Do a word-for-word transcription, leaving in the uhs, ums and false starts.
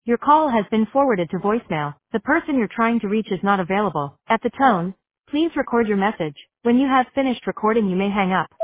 Your call has been forwarded to voicemail. The person you're trying to reach is not available. At the tone, please record your message. When you have finished recording, you may hang up.